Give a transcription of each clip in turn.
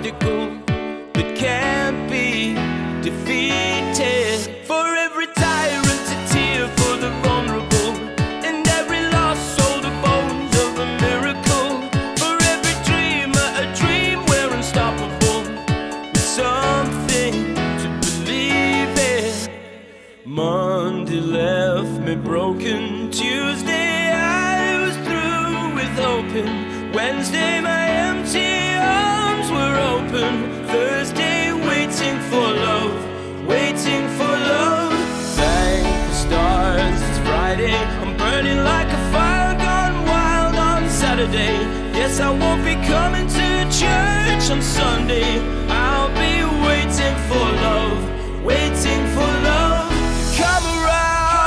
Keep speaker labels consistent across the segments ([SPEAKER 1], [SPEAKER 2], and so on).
[SPEAKER 1] obstacle that can't be defeated. For every tyrant a tear for the vulnerable, and every lost soul the bones of a miracle. For every dreamer a dream we're unstoppable, with something to believe in. Monday left me broken. Tuesday I was through with hoping. Wednesday my empty arms were open. Thursday waiting for love, waiting for love. Thank the stars it's Friday. I'm burning like a fire gone wild on Saturday. Guess I won't be coming to church on Sunday. I'll be waiting for love, waiting for love to come around.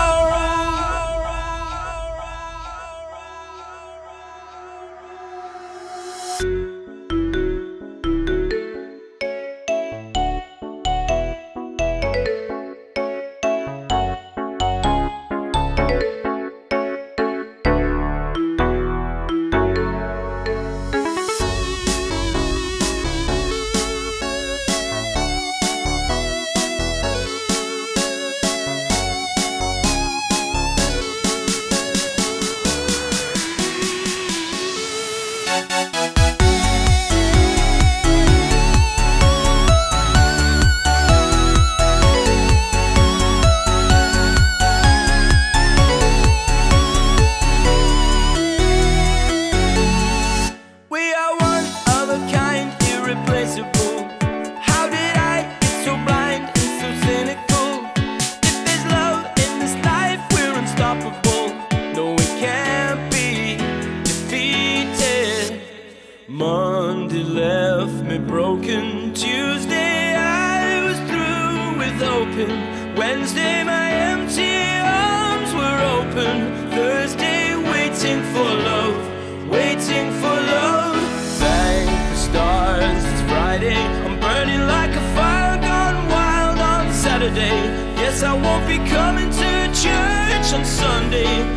[SPEAKER 1] How did I get so blind and so cynical? If there's love in this life, we're unstoppable. No, we can't be defeated. Monday left me broken. Tuesday I was through with hoping. Wednesday my empty arms were open. Thursday waiting for love, waiting for love. Thank the stars it's Friday. I'm burning like a fire gone wild on Saturday. Guess I won't be coming to church on Sunday.